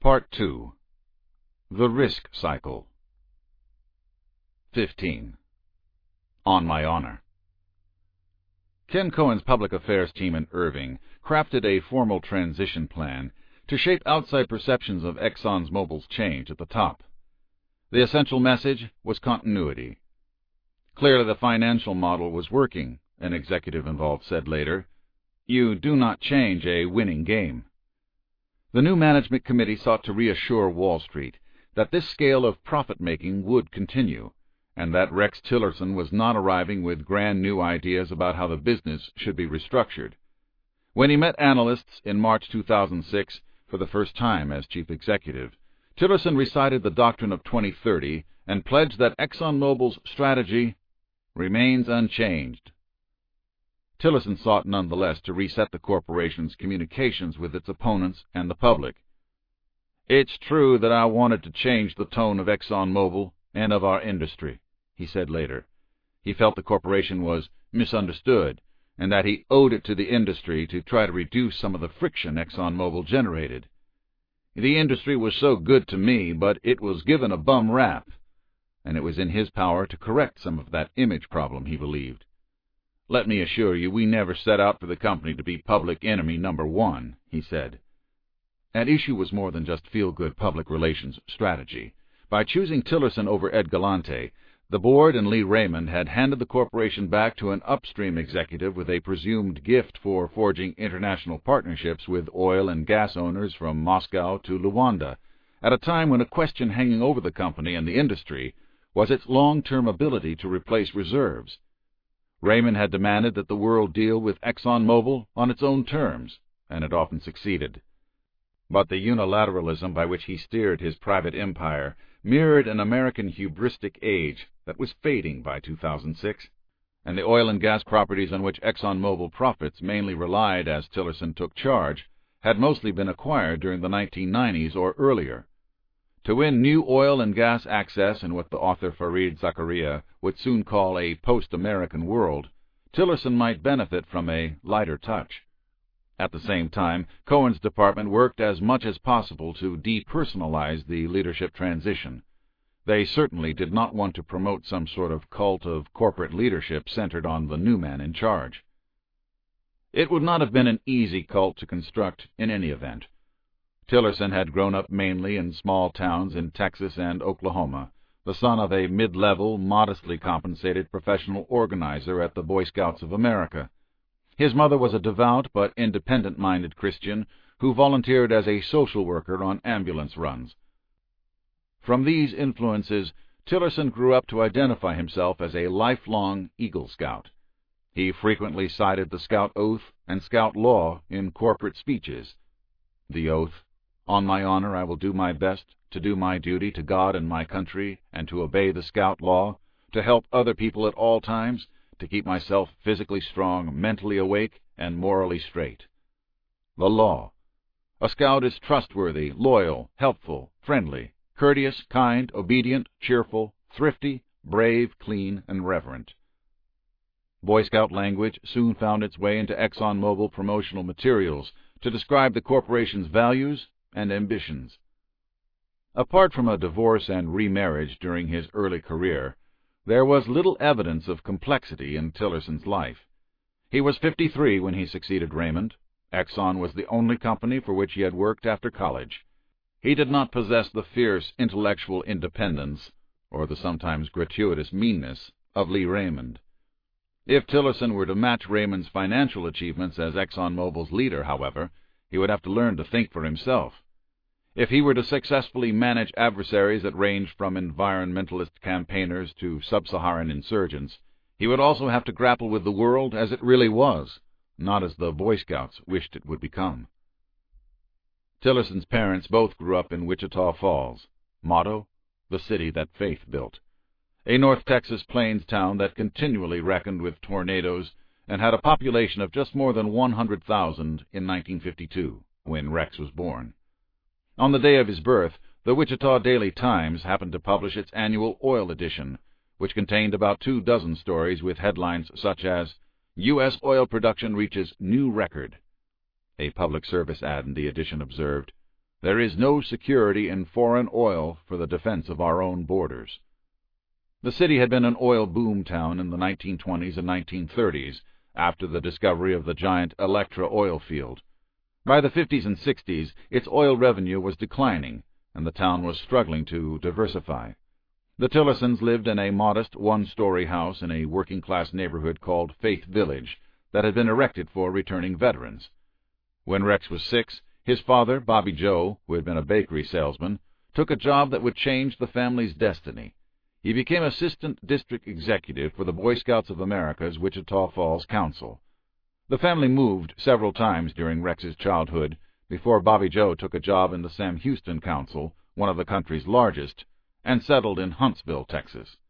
Part 2. The Risk Cycle. 15. On My Honor. Ken Cohen's public affairs team in Irving crafted a formal transition plan to shape outside perceptions of ExxonMobil's change at the top. The essential message was continuity. Clearly the financial model was working, an executive involved said later. You do not change a winning game. The new management committee sought to reassure Wall Street that this scale of profit-making would continue, and that Rex Tillerson was not arriving with grand new ideas about how the business should be restructured. When he met analysts in March 2006 for the first time as chief executive, Tillerson recited the doctrine of 2030 and pledged that ExxonMobil's strategy remains unchanged. Tillerson sought nonetheless to reset the corporation's communications with its opponents and the public. It's true that I wanted to change the tone of ExxonMobil and of our industry, he said later. He felt the corporation was misunderstood and that he owed it to the industry to try to reduce some of the friction ExxonMobil generated. The industry was so good to me, but it was given a bum rap, and it was in his power to correct some of that image problem, he believed. Let me assure you, we never set out for the company to be public enemy number one, he said. At issue was more than just feel-good public relations strategy. By choosing Tillerson over Ed Galante, the board and Lee Raymond had handed the corporation back to an upstream executive with a presumed gift for forging international partnerships with oil and gas owners from Moscow to Luanda, at a time when a question hanging over the company and the industry was its long-term ability to replace reserves. Raymond had demanded that the world deal with ExxonMobil on its own terms, and had often succeeded. But the unilateralism by which he steered his private empire mirrored an American hubristic age that was fading by 2006, and the oil and gas properties on which ExxonMobil profits mainly relied as Tillerson took charge had mostly been acquired during the 1990s or earlier. To win new oil and gas access in what the author Fareed Zakaria would soon call a post-American world, Tillerson might benefit from a lighter touch. At the same time, Cohen's department worked as much as possible to depersonalize the leadership transition. They certainly did not want to promote some sort of cult of corporate leadership centered on the new man in charge. It would not have been an easy cult to construct in any event. Tillerson had grown up mainly in small towns in Texas and Oklahoma, the son of a mid-level, modestly compensated professional organizer at the Boy Scouts of America. His mother was a devout but independent-minded Christian who volunteered as a social worker on ambulance runs. From these influences, Tillerson grew up to identify himself as a lifelong Eagle Scout. He frequently cited the Scout Oath and Scout Law in corporate speeches. The oath: "On my honor, I will do my best to do my duty to God and my country, and to obey the Scout Law, to help other people at all times, to keep myself physically strong, mentally awake, and morally straight." The Law: a Scout is trustworthy, loyal, helpful, friendly, courteous, kind, obedient, cheerful, thrifty, brave, clean, and reverent. Boy Scout language soon found its way into ExxonMobil promotional materials to describe the corporation's values and ambitions. Apart from a divorce and remarriage during his early career, there was little evidence of complexity in Tillerson's life. He was 53 when he succeeded Raymond. Exxon was the only company for which he had worked after college. He did not possess the fierce intellectual independence, or the sometimes gratuitous meanness, of Lee Raymond. If Tillerson were to match Raymond's financial achievements as ExxonMobil's leader, however, he would have to learn to think for himself. If he were to successfully manage adversaries that ranged from environmentalist campaigners to sub-Saharan insurgents, he would also have to grapple with the world as it really was, not as the Boy Scouts wished it would become. Tillerson's parents both grew up in Wichita Falls. Motto: "The city that faith built," a North Texas plains town that continually reckoned with tornadoes and had a population of just more than 100,000 in 1952, when Rex was born. On the day of his birth, the Wichita Daily Times happened to publish its annual oil edition, which contained about 24 stories with headlines such as, "U.S. oil production reaches new record." A public service ad in the edition observed, There is no security in foreign oil for the defense of our own borders. The city had been an oil boom town in the 1920s and 1930s, after the discovery of the giant Electra oil field. By the 50s and 60s, its oil revenue was declining, and the town was struggling to diversify. The Tillersons lived in a modest one-story house in a working-class neighborhood called Faith Village that had been erected for returning veterans. When Rex was 6, his father, Bobby Joe, who had been a bakery salesman, took a job that would change the family's destiny. He became assistant district executive for the Boy Scouts of America's Wichita Falls Council. The family moved several times during Rex's childhood before Bobby Joe took a job in the Sam Houston Council, one of the country's largest, and settled in Huntsville, Texas.